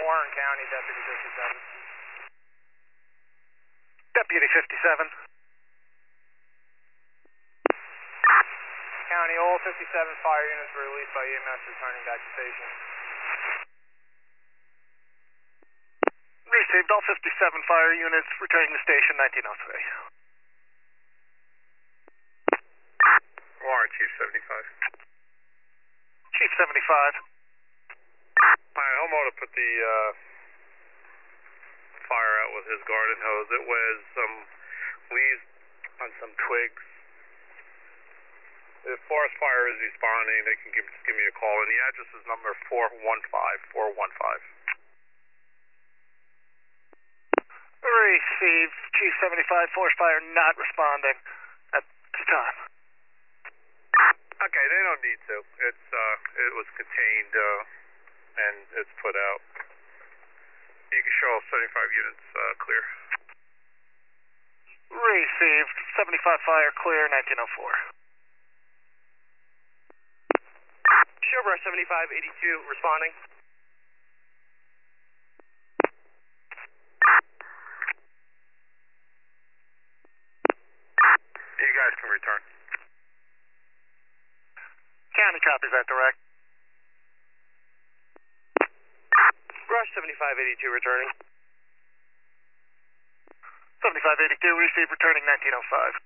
Warren County, Deputy 57. Deputy 57. County, all 57 fire units were released by EMS returning back to station. Received all 57 fire units returning to station 1903. Warren, Chief 75. Chief 75. Alright, Homo to put the fire out with his garden hose. It was some leaves on some twigs. If forest fire is responding, they can just give me a call. And the address is number 415. Received. Chief 75, forest fire not responding at this time. Okay, they don't need to. It was contained and it's put out. You can show all 75 units clear. Received. 75 fire clear, 1904. Showbrush 7582 responding. You guys can return. County copies that direct. Brush 7582 returning. 7582 received returning 1905.